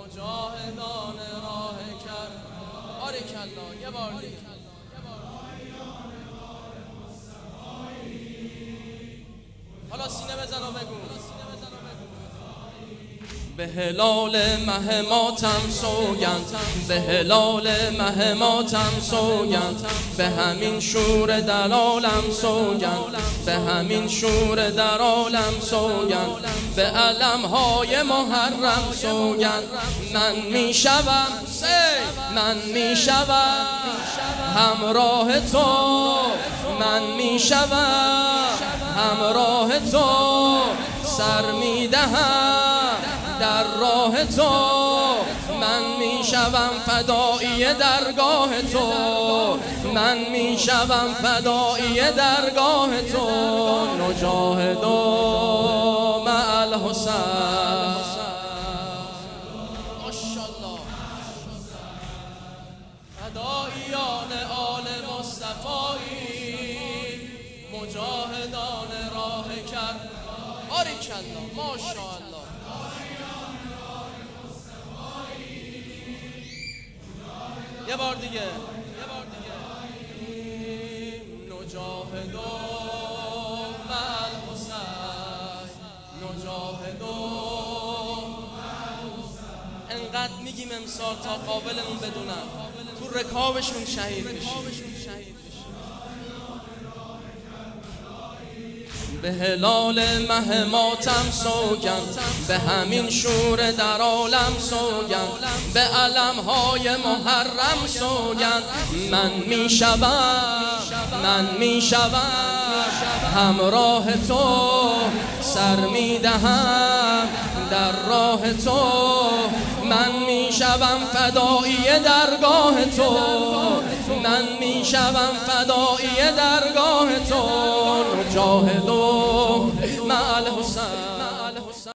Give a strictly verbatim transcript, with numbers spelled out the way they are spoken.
مجاهدان راه کرد. باریکالله. یه بار دیگه. حالا سینه بزن و بگو. به هلال مه ماتم سوگند، به هلال مه ماتم سوگند، به همین شور در عالم سوگند، به همین شور در عالم سوگند، به علمهای محرم سوگند. من میشوم من میشوم همراه تو، من میشوم همراه تو، سر میدهم در راه تو، من میشوم فدایی درگاه تو، من میشوم فدایی درگاه تو. نجاهد مع الحسین. ماشاءالله. فداییان آل مصطفایی، مجاهدان راه کرد. باریکالله. ماشاءالله. یه بار دیگه. یه بار دیگه. نجاهد مع الحسین، نجاهد. انقدر میگیم امسال تا قابلمون بدونن تو رکابشون شهید بشیم. به هلال مه ماتم سوگند، به همین شور در عالم سوگند، به علمهای محرم سوگند. من میشوم من میشوم همراه تو، سر میدهم در راه تو، من میشوم فدایی درگاه تو، من میشوم فدایی درگاه تو. نجاهد مع الحسین.